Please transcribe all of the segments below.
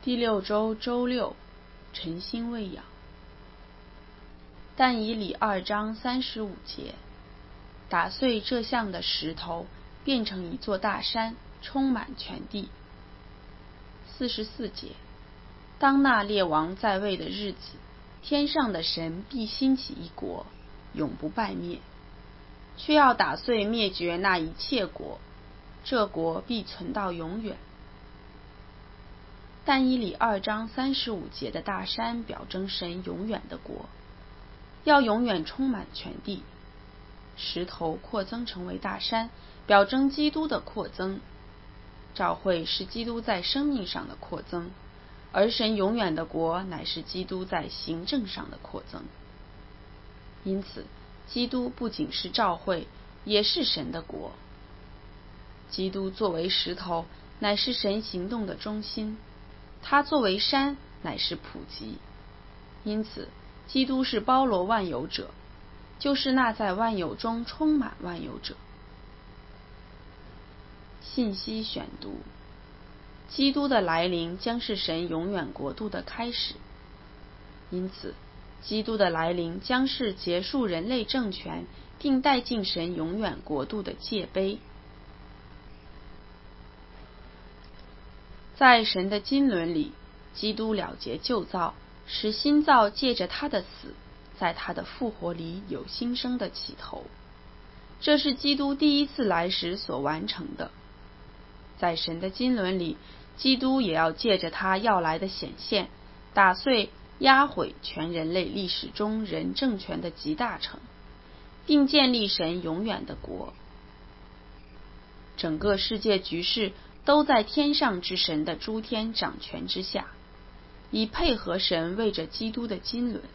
第6周周六，晨星喂养。但以理2章35节，打碎这像的石头，变成一座大山，充满全地。44节，当那列王在位的日子，天上的神必兴起一国，永不败灭，却要打碎灭绝那一切国，这国必存到永远。但以理2章35节的大山表征神永远的国，要永远充满全地。石头扩增成为大山，表征基督的扩增。召会是基督在生命上的扩增，而神永远的国乃是基督在行政上的扩增。因此，基督不仅是召会，也是神的国。基督作为石头，乃是神行动的中心。他作为山，乃是普及。因此，基督是包罗万有者，就是那在万有中充满万有者。信息选读：基督的来临将是神永远国度的开始。因此，基督的来临将是结束人类政权，并带进神永远国度的界碑。在神的经纶里，基督了结旧造，使新造借着他的死，在他的复活里有新生的起头。这是基督第一次来时所完成的。在神的经纶里，基督也要借着他要来的显现，打碎压毁全人类历史中人政权的集大成，并建立神永远的国。整个世界局势都在天上之神的诸天掌权之下，以配合神为着基督的经纶。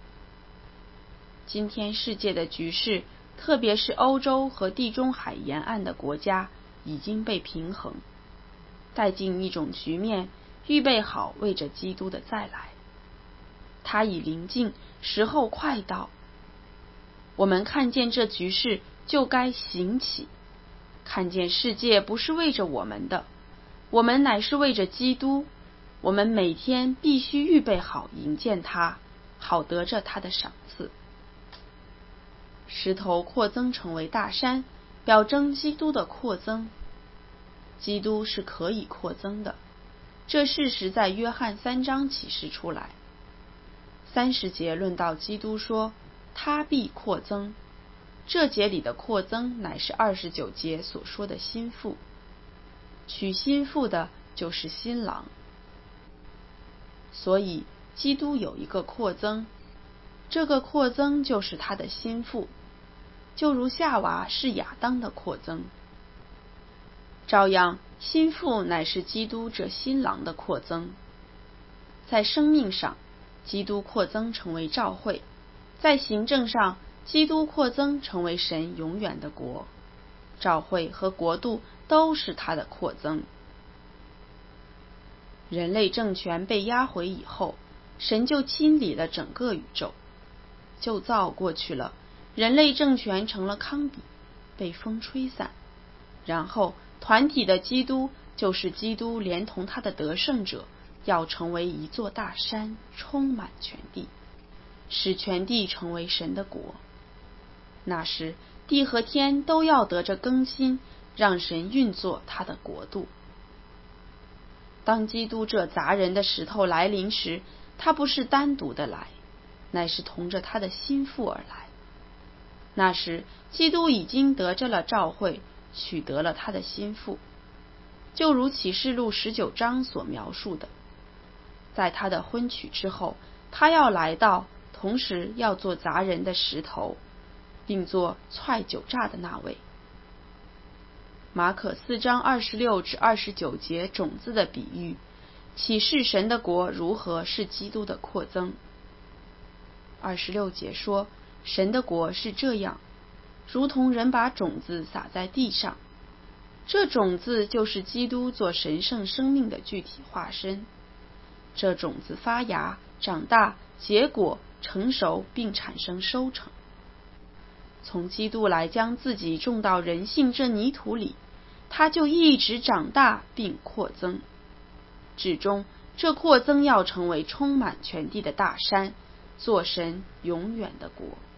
今天世界的局势，特别是欧洲和地中海沿岸的国家，已经被平衡，带进一种局面，预备好为着基督的再来。他已临近，时候快到。我们看见这局势，就该行起，看见世界不是为着我们的，我们乃是为着基督。我们每天必须预备好迎见他，好得着他的赏赐。石头扩增成为大山，表征基督的扩增。基督是可以扩增的，这事实在约翰3章启示出来。30节论到基督说，他必扩增。这节里的扩增乃是29节所说的心腹。娶心腹的就是新郎。所以基督有一个扩增，这个扩增就是他的心腹，就如夏娃是亚当的扩增。照样，心腹乃是基督这新郎的扩增。在生命上，基督扩增成为召会；在行政上，基督扩增成为神永远的国。召会和国度都是他的扩增。人类政权被压毁以后，神就清理了整个宇宙。旧造过去了，人类政权成了糠秕，被风吹散。然后团体的基督，就是基督连同他的得胜者，要成为一座大山，充满全地，使全地成为神的国。那时地和天都要得着更新，让神运作他的国度。当基督这砸人的石头来临时，他不是单独的来，乃是同着他的心腹而来。那时基督已经得着了召会，取得了他的心腹，就如启示录19章所描述的。在他的婚娶之后，他要来到，同时要做砸人的石头，并做踹酒榨的那位。马可4章26至29节种子的比喻，启示神的国如何是基督的扩增。26节说，神的国是这样，如同人把种子撒在地上，这种子就是基督做神圣生命的具体化身。这种子发芽、长大、结果、成熟，并产生收成。从基督来将自己种到人性这泥土里，他就一直长大并扩增，至终这扩增要成为充满全地的大山，做神永远的国。